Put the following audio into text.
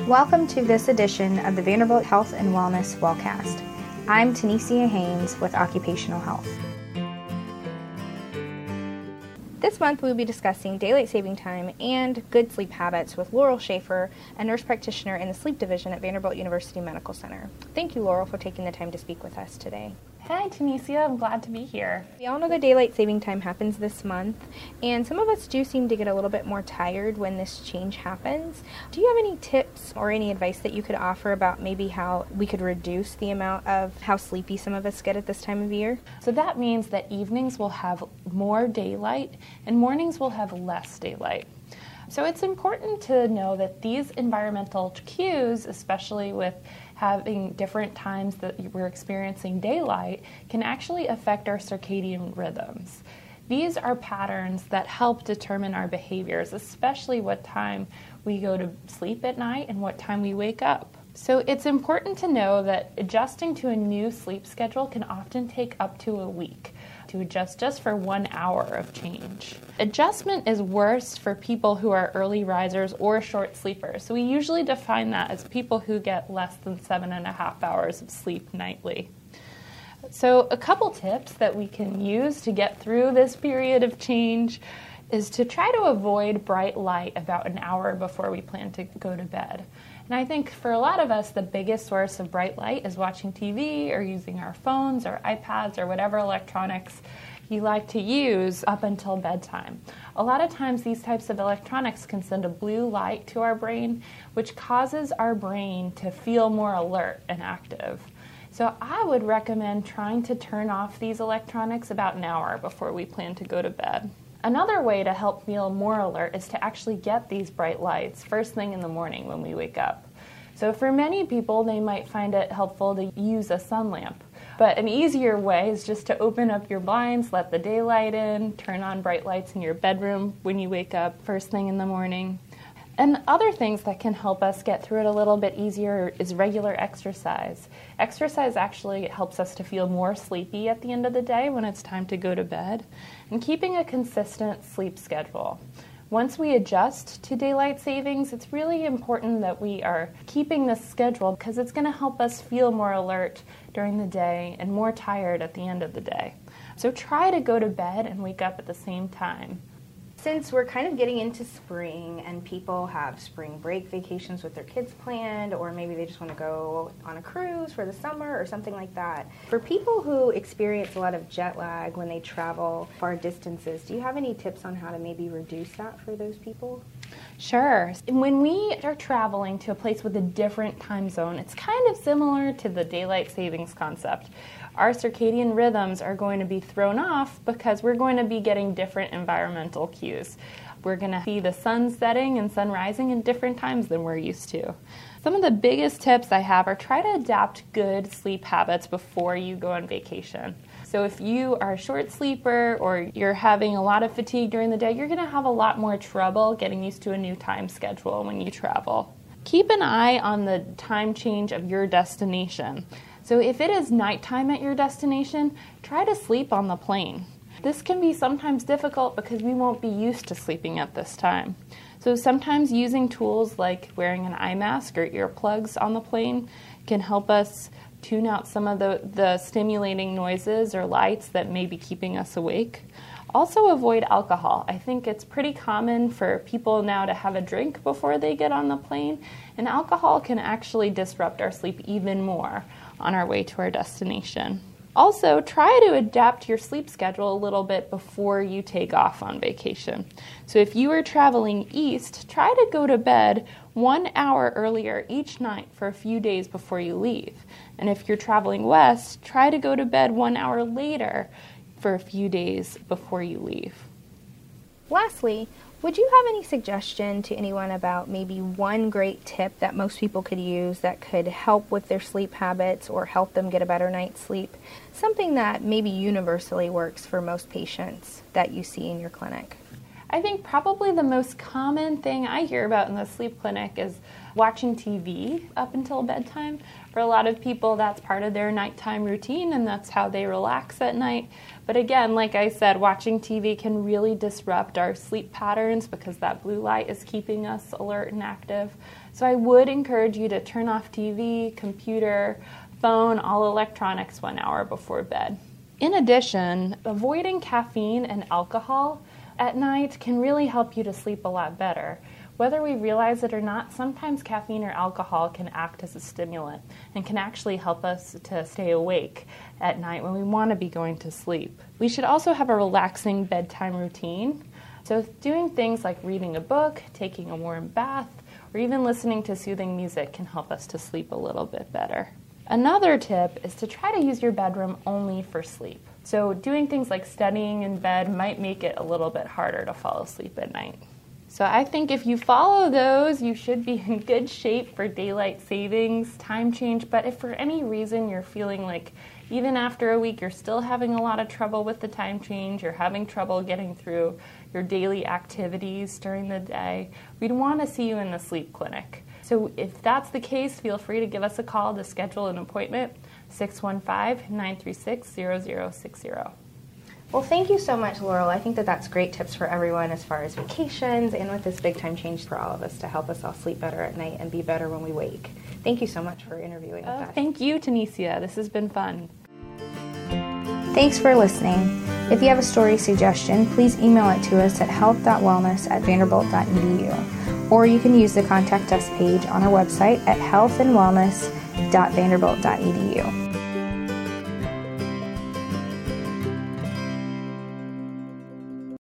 Welcome to this edition of the Vanderbilt Health and Wellness Wellcast. I'm Tanisha Haynes with Occupational Health. This month we'll be discussing daylight saving time and good sleep habits with Laurel Schaefer, a nurse practitioner in the sleep division at Vanderbilt University Medical Center. Thank you, Laurel, for taking the time to speak with us today. Hi, Tanisha. I'm glad to be here. We all know the daylight saving time happens this month, and some of us do seem to get a little bit more tired when this change happens. Do you have any tips or any advice that you could offer about maybe how we could reduce the amount of how sleepy some of us get at this time of year? So that means that evenings will have more daylight and mornings will have less daylight. So it's important to know that these environmental cues, especially with having different times that we're experiencing daylight, can actually affect our circadian rhythms. These are patterns that help determine our behaviors, especially what time we go to sleep at night and what time we wake up. So it's important to know that adjusting to a new sleep schedule can often take up to a week to adjust just for 1 hour of change. Adjustment is worst for people who are early risers or short sleepers. So we usually define that as people who get less than 7.5 hours of sleep nightly. So a couple tips that we can use to get through this period of change is to try to avoid bright light about an hour before we plan to go to bed. And I think for a lot of us, the biggest source of bright light is watching TV or using our phones or iPads or whatever electronics you like to use up until bedtime. A lot of times these types of electronics can send a blue light to our brain, which causes our brain to feel more alert and active. So I would recommend trying to turn off these electronics about an hour before we plan to go to bed. Another way to help feel more alert is to actually get these bright lights first thing in the morning when we wake up. So for many people, they might find it helpful to use a sun lamp. But an easier way is just to open up your blinds, let the daylight in, turn on bright lights in your bedroom when you wake up first thing in the morning. And other things that can help us get through it a little bit easier is regular exercise. Exercise actually helps us to feel more sleepy at the end of the day when it's time to go to bed, and keeping a consistent sleep schedule. Once we adjust to daylight savings, it's really important that we are keeping this schedule because it's going to help us feel more alert during the day and more tired at the end of the day. So try to go to bed and wake up at the same time. Since we're kind of getting into spring and people have spring break vacations with their kids planned, or maybe they just want to go on a cruise for the summer or something like that, for people who experience a lot of jet lag when they travel far distances, do you have any tips on how to maybe reduce that for those people? Sure. When we are traveling to a place with a different time zone, it's kind of similar to the daylight savings concept. Our circadian rhythms are going to be thrown off because we're going to be getting different environmental cues. We're going to see the sun setting and sun rising in different times than we're used to. Some of the biggest tips I have are try to adapt good sleep habits before you go on vacation. So if you are a short sleeper or you're having a lot of fatigue during the day, you're going to have a lot more trouble getting used to a new time schedule when you travel. Keep an eye on the time change of your destination. So if it is nighttime at your destination, try to sleep on the plane. This can be sometimes difficult because we won't be used to sleeping at this time. So sometimes using tools like wearing an eye mask or earplugs on the plane can help us tune out some of the stimulating noises or lights that may be keeping us awake. Also avoid alcohol. I think it's pretty common for people now to have a drink before they get on the plane, and alcohol can actually disrupt our sleep even more on our way to our destination. Also, try to adapt your sleep schedule a little bit before you take off on vacation. So if you are traveling east, try to go to bed 1 hour earlier each night for a few days before you leave. And if you're traveling west, try to go to bed 1 hour later for a few days before you leave. Lastly, would you have any suggestion to anyone about maybe one great tip that most people could use that could help with their sleep habits or help them get a better night's sleep? Something that maybe universally works for most patients that you see in your clinic. I think probably the most common thing I hear about in the sleep clinic is watching TV up until bedtime. For a lot of people, that's part of their nighttime routine, and that's how they relax at night. But again, like I said, watching TV can really disrupt our sleep patterns because that blue light is keeping us alert and active. So I would encourage you to turn off TV, computer, phone, all electronics 1 hour before bed. In addition, avoiding caffeine and alcohol at night can really help you to sleep a lot better. Whether we realize it or not, sometimes caffeine or alcohol can act as a stimulant and can actually help us to stay awake at night when we want to be going to sleep. We should also have a relaxing bedtime routine. So doing things like reading a book, taking a warm bath, or even listening to soothing music can help us to sleep a little bit better. Another tip is to try to use your bedroom only for sleep. So doing things like studying in bed might make it a little bit harder to fall asleep at night. So I think if you follow those, you should be in good shape for daylight savings, time change. But if for any reason you're feeling like even after a week you're still having a lot of trouble with the time change, you're having trouble getting through your daily activities during the day, we'd want to see you in the sleep clinic. So if that's the case, feel free to give us a call to schedule an appointment, 615-936-0060. Well, thank you so much, Laurel. I think that that's great tips for everyone as far as vacations and with this big time change for all of us to help us all sleep better at night and be better when we wake. Thank you so much for interviewing with us. Thank you, Tanisha. This has been fun. Thanks for listening. If you have a story suggestion, please email it to us at health.wellness@vanderbilt.edu. Or you can use the Contact Us page on our website at healthandwellness.vanderbilt.edu.